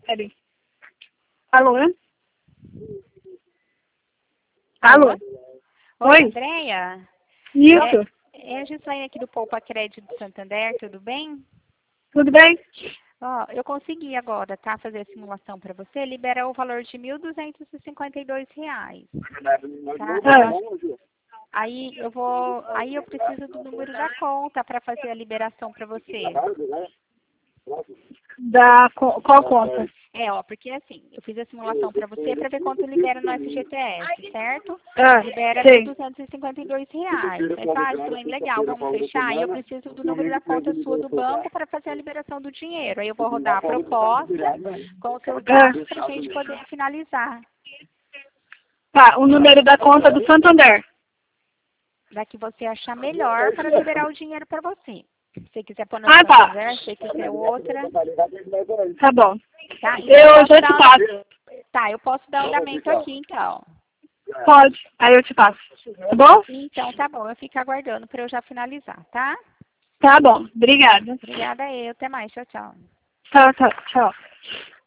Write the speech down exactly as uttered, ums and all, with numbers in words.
Peraí. Alô? Alô? Oi, Oi? Andréia? Isso. É, é a Gislaine aqui do Poupa Crédito do Santander, tudo bem? Tudo bem? Ó, eu consegui agora, tá? Fazer a simulação para você. Libera o valor de mil duzentos e cinquenta e dois reais. Tá? Ah, Aí eu vou. Aí eu preciso do número da conta para fazer a liberação para você. da, co- qual conta? É, ó, porque assim, eu fiz a simulação para você para ver quanto libera no F G T S, certo? Ah, Libera mil sim. duzentos e cinquenta e dois reais. Aí faz, Gislaine, legal, vamos fechar. E eu preciso do número da conta sua do banco para fazer a liberação do dinheiro. Aí eu vou rodar a proposta com os seus dados para a gente poder finalizar. Tá, o número da conta do Santander. Da que você achar melhor para liberar o dinheiro para você. Se você quiser pôr no Ah, tá. Santander, se você quiser outra. Tá bom. Tá, então Eu posso já te dar, passo. tá, eu posso dar andamento aqui então. Pode. Aí eu te passo. Tá bom? Então tá bom, eu fico aguardando para eu já finalizar, tá? Tá bom. Obrigada. Obrigada eu, até mais, tchau, tchau. Tchau, tchau, tchau.